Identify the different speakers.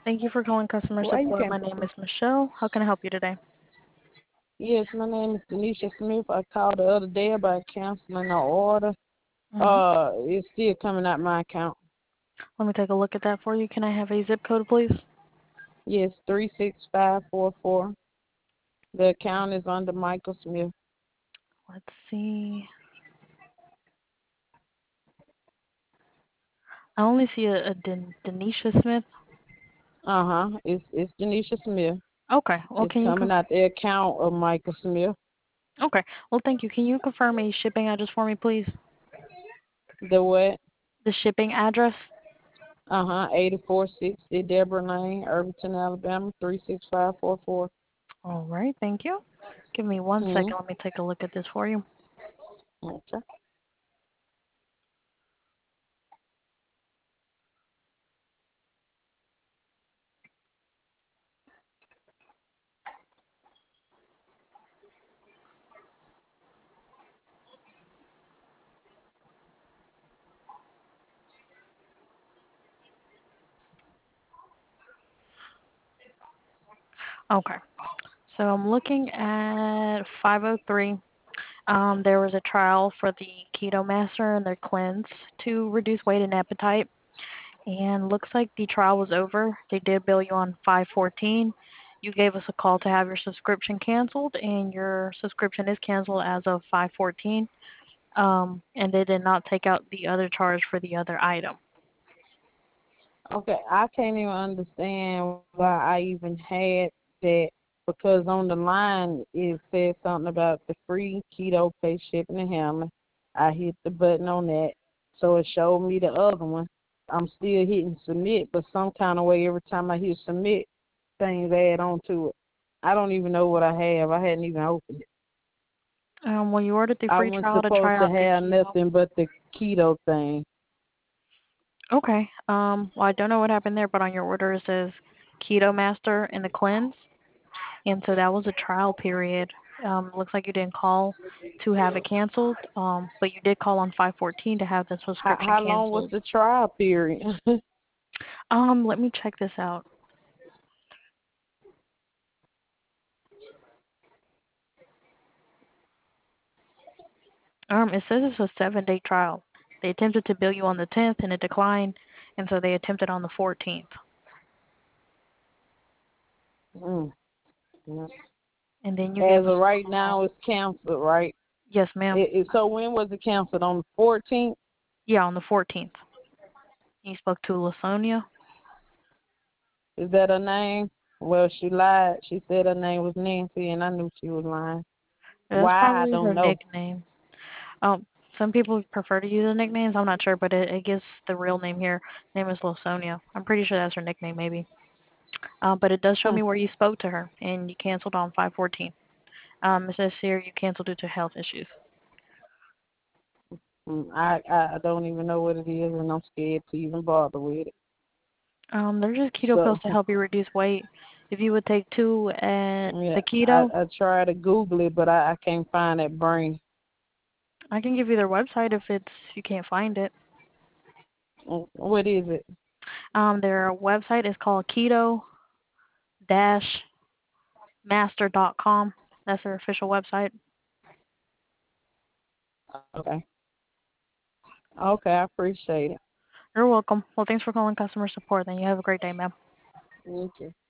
Speaker 1: Thank you for calling customer
Speaker 2: Why you
Speaker 1: support. My
Speaker 2: can't
Speaker 1: name
Speaker 2: put
Speaker 1: is Michelle. How can I help you today?
Speaker 2: Yes, my name is Denisha Smith. I called the other day about canceling the order.
Speaker 1: Mm-hmm.
Speaker 2: It's still coming out my account.
Speaker 1: Let me take a look at that for you. Can I have a zip code, please?
Speaker 2: Yes, 36544. The account is under Michael Smith.
Speaker 1: Let's see. I only see a Denisha Smith.
Speaker 2: It's Denisha Smith.
Speaker 1: Okay. Well,
Speaker 2: It's
Speaker 1: can you
Speaker 2: coming out the account of Michael Smith.
Speaker 1: Okay. Well, thank you. Can you confirm a shipping address for me, please?
Speaker 2: The what?
Speaker 1: The shipping address.
Speaker 2: 8460 Deborah Lane, Irvington, Alabama, 36544.
Speaker 1: All right. Thank you. Give me one
Speaker 2: Mm-hmm.
Speaker 1: second. Let me take a look at this for you.
Speaker 2: Okay.
Speaker 1: Okay. So I'm looking at 503. There was a trial for the Keto Master and their cleanse to reduce weight and appetite. And looks like the trial was over. They did bill you on 514. You gave us a call to have your subscription canceled, and your subscription is canceled as of 514. And they did not take out the other charge for the other item.
Speaker 2: Okay, I can't even understand why I even had that because on the line it said something about the free keto pay shipping and handling. I hit the button on that, so it showed me the other one. I'm still hitting submit, but some kind of way every time I hit submit, things add on to it. I don't even know what I have. I hadn't even opened it.
Speaker 1: Well, you ordered the
Speaker 2: I
Speaker 1: free
Speaker 2: wasn't
Speaker 1: trial to try
Speaker 2: supposed to
Speaker 1: out the
Speaker 2: have
Speaker 1: keto.
Speaker 2: nothing but the keto thing.
Speaker 1: Okay. Well, I don't know what happened there, but on your order it says Keto Master and the cleanse. And so that was a trial period. Looks like you didn't call to have it canceled, but you did call on 514 to have the subscription
Speaker 2: How long was
Speaker 1: canceled.
Speaker 2: the trial period?
Speaker 1: Let me check this out. It says it's a 7-day trial. They attempted to bill you on the 10th and it declined, and so they attempted on the 14th.
Speaker 2: Mm.
Speaker 1: And then you
Speaker 2: As
Speaker 1: gave us
Speaker 2: of right
Speaker 1: a call.
Speaker 2: now, it's canceled, right?
Speaker 1: Yes, ma'am.
Speaker 2: So when was it canceled? On the 14th?
Speaker 1: Yeah, on the 14th. You spoke to Lasonia.
Speaker 2: Is that her name? Well, she lied. She said her name was Nancy, and I knew she was lying.
Speaker 1: That's
Speaker 2: Why? I
Speaker 1: probably her
Speaker 2: don't know.
Speaker 1: nickname. Some people prefer to use the nicknames. I'm not sure, but it gives the real name here. Name is Lasonia. I'm pretty sure that's her nickname, maybe. But it does show
Speaker 2: Hmm.
Speaker 1: me where you spoke to her, and you canceled on 514. It says here you canceled due to health issues.
Speaker 2: I don't even know what it is, and I'm scared to even bother with it.
Speaker 1: They're just keto pills
Speaker 2: So,
Speaker 1: to help you reduce weight. If you would take two at
Speaker 2: yeah,
Speaker 1: the keto,
Speaker 2: I try to Google it, but I can't find that brain.
Speaker 1: I can give you their website if you can't find it.
Speaker 2: What is it?
Speaker 1: Their website is called keto-master.com. That's their official website.
Speaker 2: Okay. Okay, I appreciate it.
Speaker 1: You're welcome. Well, thanks for calling customer support. Then you have a great day, ma'am.
Speaker 2: Thank you.